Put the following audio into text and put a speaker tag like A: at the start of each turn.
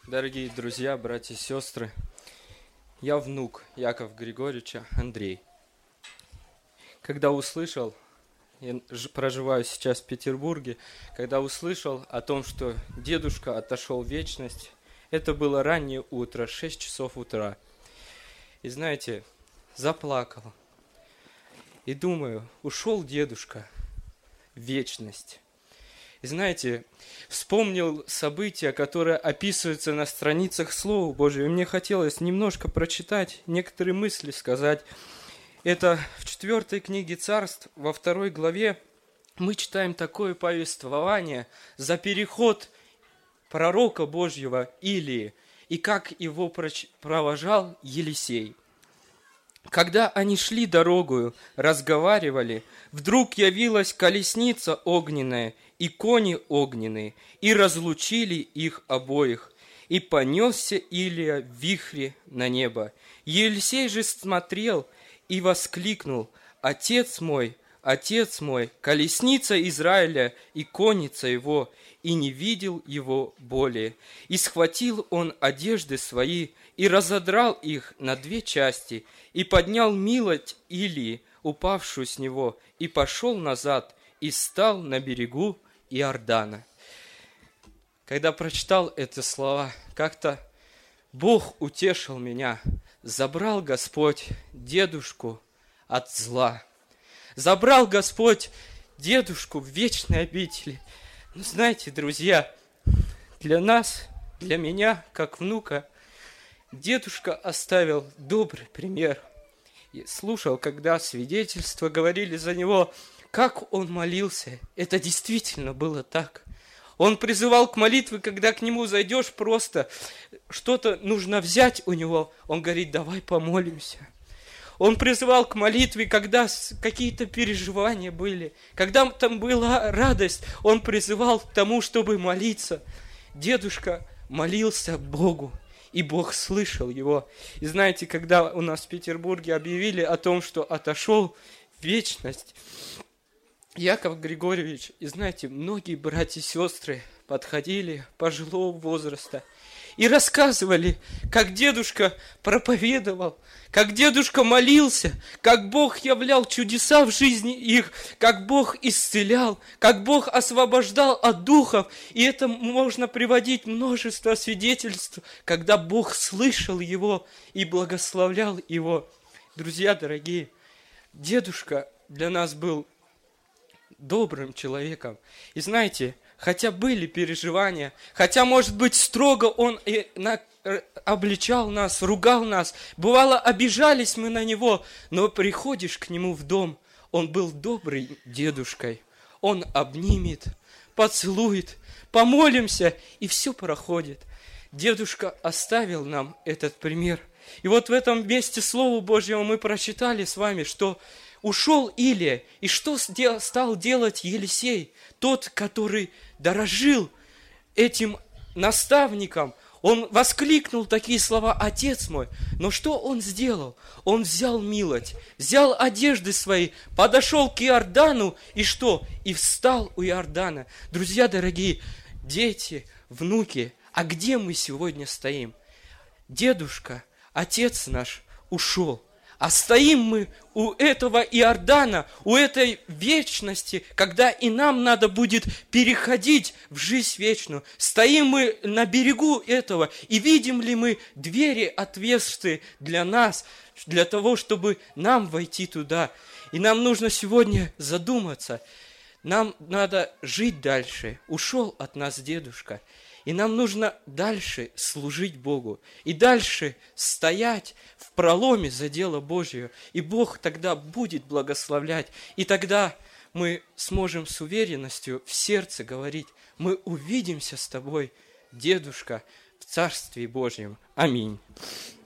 A: Дорогие друзья, братья и сестры, я внук Якова Григорьевича Андрей. Когда услышал, я проживаю сейчас в Петербурге, когда услышал о том, что дедушка отошел в вечность, это было раннее утро, 6 часов утра. И знаете, заплакал. И думаю, ушел дедушка в вечность. И знаете, вспомнил события, которые описываются на страницах Слова Божьего. И мне хотелось немножко прочитать, некоторые мысли сказать. Это в 4 книге Царств, во 2 главе, мы читаем такое повествование за переход пророка Божьего Илии и как его провожал Елисей. Когда они шли дорогою, разговаривали, вдруг явилась колесница огненная и кони огненные, и разлучили их обоих, и понесся Илия в вихре на небо. Елисей же смотрел и воскликнул: Отец мой, колесница Израиля и конница его, и не видел его более. И схватил он одежды свои, и разодрал их на 2 части, и поднял милоть Илии, упавшую с него, и пошел назад, и стал на берегу Иордана. Когда прочитал эти слова, как-то Бог утешил меня. Забрал Господь дедушку от зла. Забрал Господь дедушку в вечной обители. Ну, знаете, друзья, для нас, для меня, как внука, дедушка оставил добрый пример. Я слушал, когда свидетельства говорили за него, как он молился. Это действительно было так. Он призывал к молитве, когда к нему зайдешь, просто что-то нужно взять у него. Он говорит: давай помолимся. Он призывал к молитве, когда какие-то переживания были, когда там была радость, он призывал к тому, чтобы молиться. Дедушка молился Богу, и Бог слышал его. И знаете, когда у нас в Петербурге объявили о том, что отошел в вечность Яков Григорьевич, и знаете, многие братья и сестры подходили пожилого возраста и рассказывали, как дедушка проповедовал, как дедушка молился, как Бог являл чудеса в жизни их, как Бог исцелял, как Бог освобождал от духов. И это можно приводить множество свидетельств, когда Бог слышал его и благословлял его. Друзья дорогие, дедушка для нас был добрым человеком. И знаете, хотя были переживания, хотя, может быть, строго он обличал нас, ругал нас, бывало, обижались мы на него, но приходишь к нему в дом, он был добрый дедушкой, он обнимет, поцелует, помолимся, и все проходит. Дедушка оставил нам этот пример. И вот в этом месте Слова Божьего мы прочитали с вами, что ушел Илия, и что стал делать Елисей, тот, который дорожил этим наставником. Он воскликнул такие слова: «Отец мой». Но что он сделал? Он взял милоть, взял одежды свои, подошел к Иордану, и что? И встал у Иордана. Друзья дорогие, дети, внуки, а где мы сегодня стоим? Дедушка, отец наш ушел. А стоим мы у этого Иордана, у этой вечности, когда и нам надо будет переходить в жизнь вечную. Стоим мы на берегу этого, и видим ли мы двери отверстые для нас, для того, чтобы нам войти туда. И нам нужно сегодня задуматься. Нам надо жить дальше. Ушел от нас дедушка. И нам нужно дальше служить Богу. И дальше стоять в проломе за дело Божье. И Бог тогда будет благословлять. И тогда мы сможем с уверенностью в сердце говорить: мы увидимся с тобой, дедушка, в Царстве Божьем. Аминь.